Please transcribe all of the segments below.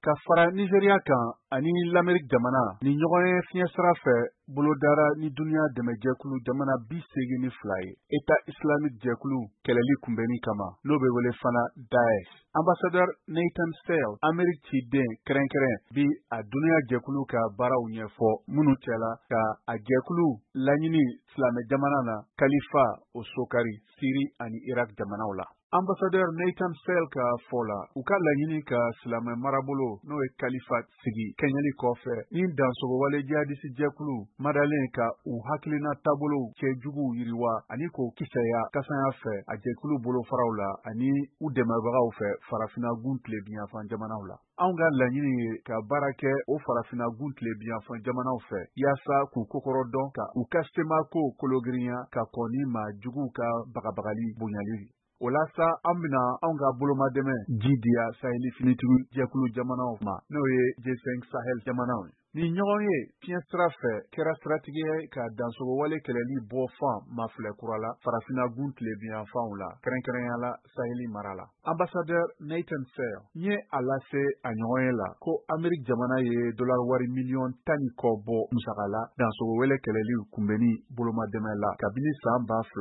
ka fara Nigeria kan ani l'Amérique jamana ni ɲɔgɔn ye fiɲɛ sira fɛ bolodara ni duniya dɛmɛ jɛkulu jamana 82 ye. État islamique jɛkulu kɛlɛli kunbɛnni kama n'o bɛ wele fana Daesh. Ambassadeur Nathan Sale Amérique ciden kɛrɛnkɛrɛn bi a duniya jɛkulu ka baaraw ɲɛfɔ minnu cɛla ka a jɛkulu laɲini silamɛ jamana na kalifa o sokari Syrie ani Irak jamanaw la. Ambassadeur Nathan Sale ka fɔ la u ka laɲini ka silamɛ marabolo n'o ye kalifa sigi kɛɲɛli kɔfɛ ni dansogowale jihadisi jɛkulu madalen ka u hakilina taabolow cɛjugu yiriwa ani k'o kisɛya kasanya fɛ a jɛkulu bolofaraw la ani u dɛmɛbagaw fɛ farafinnagun tilebiyanfan jamanaw la. Anw ka laɲini ye ka baara kɛ o farafinnagun tilebiyanfan jamanaw fɛ yaasa k'u kokɔrɔ dɔn ka u ka semako kologirinya ka kɔn ni maa juguw ka bagabagali bonyali. O la sa an bɛna anw ka bolomadɛmɛ ji diya Saheli finitigiw jɛkulu jamanaw ma n'o ye G5 Sahel jamanaw ye. Ni ɲɔgɔn ye fiɲɛ sira fɛ kɛra siratigɛ ye ka dansogowale kɛlɛli bɔ fan mafilɛ kura la farafinnagun tilebiyanfanw la kɛrɛnkɛrɛnya la Saheli mara la. Ambassadeur Nathan Sale n ye a lase a ɲɔgɔn ye la ko Amérique jamana ye dollar wari miliyɔn 10 ni kɔ bɔ musaka la dansogowale kɛlɛli kunbɛnni bolomadɛmɛ la kabini san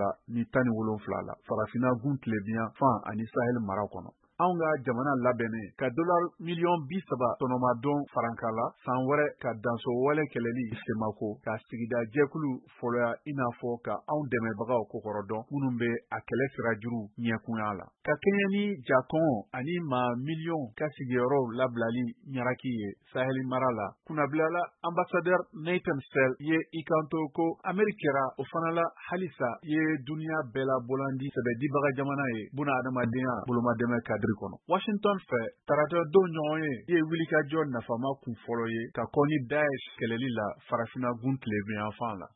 2017 la farafinnagun tilebiyanfan ani Sahel mara kɔnɔ. Anw ka jamana labɛnnen ka dollar miliyɔn 30 tɔnɔmadon faranka la san wɛrɛ ka dansogowale kɛlɛli semako ka sigida jɛkulu fɔlɔya i n'a fɔ ka anw dɛmɛbagaw kokɔrɔ dɔn minnu bɛ a kɛlɛ sirajuru ɲɛkunya la. Ka kɛɲɛ ni jakɔn ani maa miliyɔn ka sigiyɔrɔw labilali ɲaraki ye Saheli mara la kunnabilala ambassadeur Nathan Sale ye i kanto ko Amérique kɛra o fana la halisa ye duniya bɛɛ la bolandi sɛbɛdibaga jamana ye buna adamadenya bolomadɛmɛ kadiri kɔnɔ. Washington fɛ tarata don ɲɔgɔn ye wulikajɔ nafama kun fɔlɔ ye ka kɔn ni Daesh kɛlɛli la farafinnagun tilebiyanfan la.